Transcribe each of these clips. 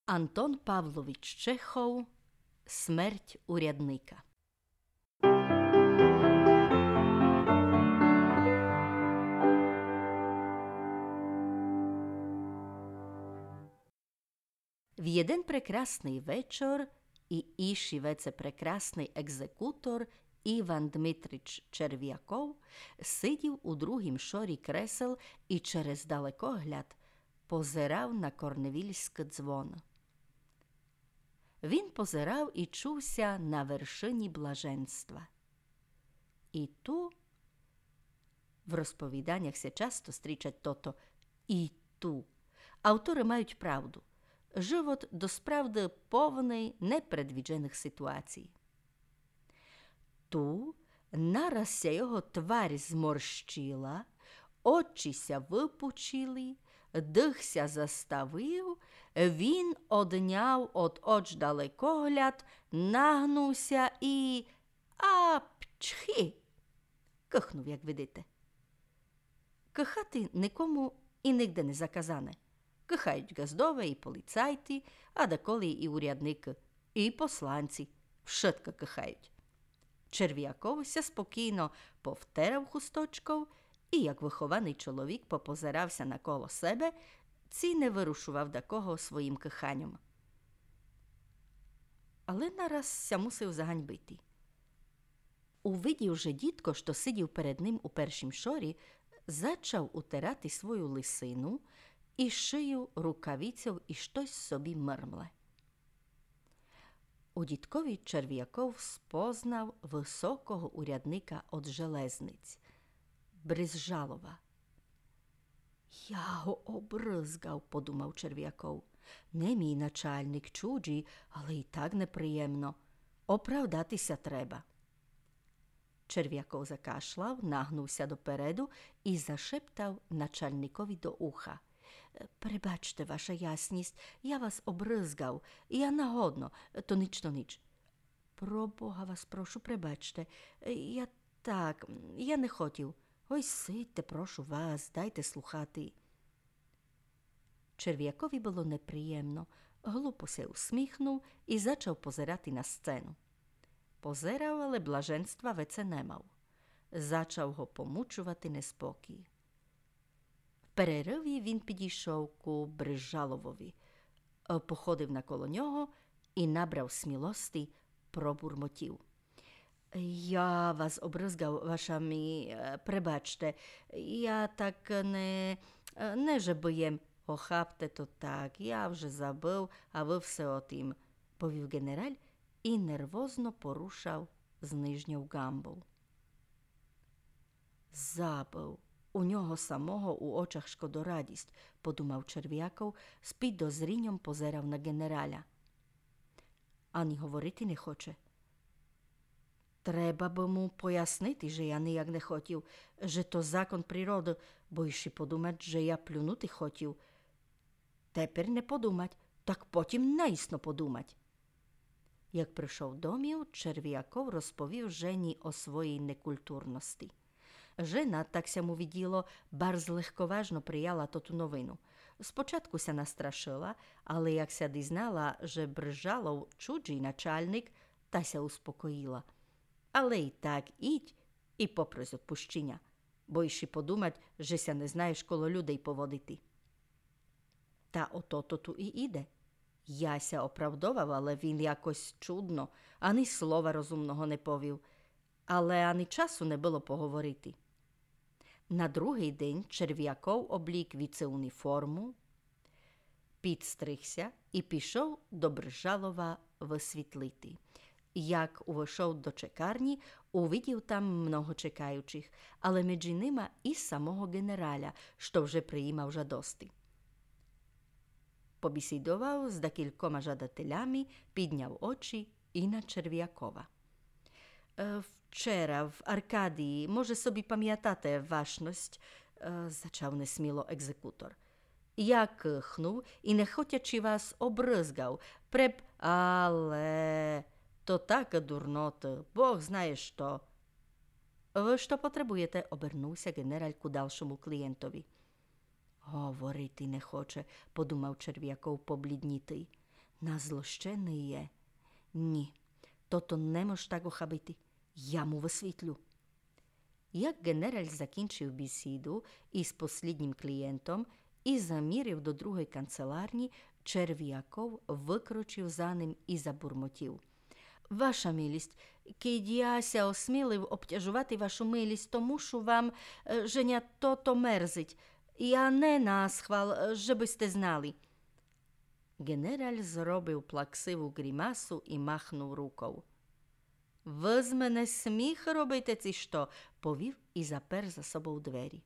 Антон Павлович Чехов «Смерть урядника». В jeden прекрасний вечір і іші веце прекрасний екзекутор Іван Дмитрич Черв'яков сидів у другім шорі кресел і через далекогляд позирав на корневільське дзвоно. Він позирав і чувся на вершині блаженства. І ту, в розповіданнях се часто стрічать тото «і ту». Автори мають правду. Живот досправди повний непредвіджених ситуацій. Ту наразся його тварь зморщила, очіся випучили, дихся заставив, він одняв от оч далекогляд, нагнувся і апчхи! Кихнув, як видите. Кихати нікому і нігде не заказане. Кихають газдове і поліцайти, а деколи і урядники, і посланці. Вшитко кихають. Черв'яков ся спокійно повтерав хусточков і, як вихований чоловік, попозирався наколо себе, ці не вирушував до кого своїм киханням. Але нараз ся мусив заганьбити. Увидів же дідко, що сидів перед ним у першім шорі, зачав утирати свою лисину і шию рукавицяв і щось собі мирмле. У дідкові Черв'яков спознав високого урядника од железниць Бризжалова. «Я го обризгав», – подумав Черв'яков. «Не мій начальник, чуджий, але і так неприємно. Оправдатися треба». Черв'яков закашлав, нагнувся допереду і зашептав начальникові до уха. «Прибачте, ваша ясність, я вас обризгав, я нагодно, то ніч. Про Бога вас прошу, прибачте, я не хотів. Ой, сидьте, прошу вас, дайте слухати». Черв'якові було неприємно, глупо се усміхнув і зачав позирати на сцену. Позирав, але блаженства веце не мав. Зачав го помучувати неспокій. В перериві він підійшов ку Бризжаловові, походив наколо нього і набрав смілости, пробурмотів. «Я вас обризгав, ваша прибачте, я так не жебоєм». «Охапте то так, я вже забив, а ви все отим», – повів генераль і нервозно порушав з нижньою гамбу. «Забив. У нього самого у очах шкодорадість», – подумав Черв'яков, з підозрінням позирав на генераля. Ані говорити не хоче. Треба б му пояснити, що я ніяк не хотів, що то закон природи, бо ще подумать, що я плюнути хотів. Тепер не подумать, так потім наїсно подумать. Як прийшов домів, Черв'яков розповів жені о своїй некультурності. Жена, так ся му відділо, барз легковажно прияла тоту новину. Спочатку ся настрашила, але як ся дізнала, що Бризжалов чуджий начальник, та ся успокоїла. Але і так ідь і попрось відпущення, бо іще подумать, що ся не знаєш коло людей поводити. Та ото-то ту і іде. Я ся оправдовав, але він якось чудно, ані слова розумного не повів, але ані часу не було поговорити. На другий день Черв'яков облік віце-уніформу, підстригся і пішов до Бризжалова висвітлити. Як увійшов до чекарні, увидів там много чекаючих, але між ними і самого генераля, що вже приїмав жадости. Побесідував з декількома жадателями, підняв очі і на Черв'якова. «Вчора в Аркадії, може собі пам'ятати вашність», – зачав несміло екзекутор. «Я кихнув і, не хотячи вас, обризгав, але то так дурнота, Бог знає що». «Ви що потребуєте?» – обернувся генераль ку далшому клієнтові. «Говорити не хоче», – подумав Черв'яков побліднітий. Назлощений є. Ні, тото не може так охабити. Я му висвітлю. Як генераль закінчив бесіду із посліднім клієнтом і замірив до другої канцеларні, Черв'яков викручив за ним і забурмотів. Ваша милість, кid я ся осмілив обтяжувати вашу милість, то мушу вам, женя то мерзить. Я не на схвал, жебисте знали. Генераль зробив плаксиву гримасу і махнув рукою. Ви з мене сміх робите ці що? Повів і запер за собою двері.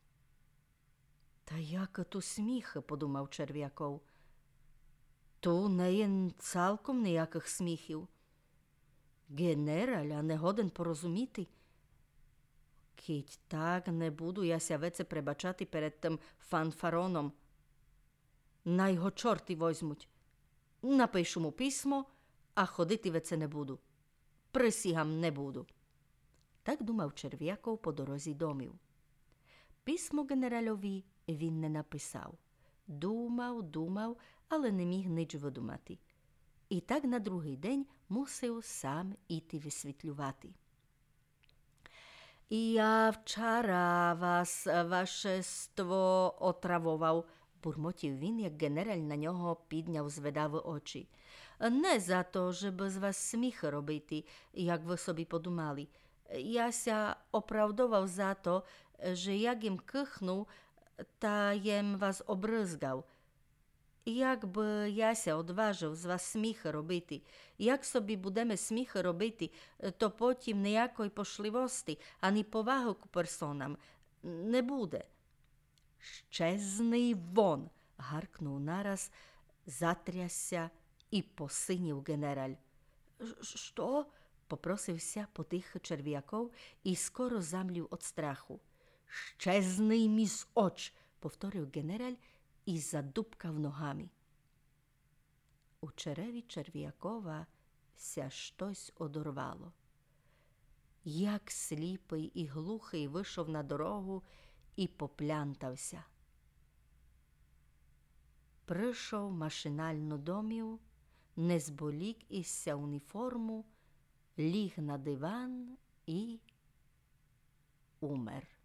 Та як ту сміх, подумав Черв'яков. Ту не є цалком ніяких сміхів. Генераля не годен порозуміти. Кіть так не буду я ся веце пребачати перед тим фанфароном. На його чорти возьмуть. Напишу му письмо, а ходити веце не буду. Присігам не буду. Так думав Черв'яков по дорозі домів. Письмо генеральові він не написав. Думав, але не міг ніч видумати. І так на другий день мусив сам іти висвітлювати. Я вчора вас, вашество, отравував, бурмотів він, як генераль на нього підняв зведаві очі. Не за то, щоб з вас сміх робити, як ви собі подумали. Я ся оправдував за то, що як їм кихнув, та їм вас обризгав. Якби я ся одважив з вас сміхи робити, як собі будемо сміхи робити, то потім ніякої пошливості, ані поваги к персонам не буде. Щезни вон, гаркнув нараз, затрясся і посинів генераль. Що? Попросився потих Черв'яков і скоро замлів від страху. Щезни мі з оч, повторив генераль і задубкав ногами. У череві Черв'якова ся щось одорвало. Як сліпий і глухий вийшов на дорогу і поплянтався. Прийшов машинально домів, не зболік ісся уніформу, ліг на диван і умер.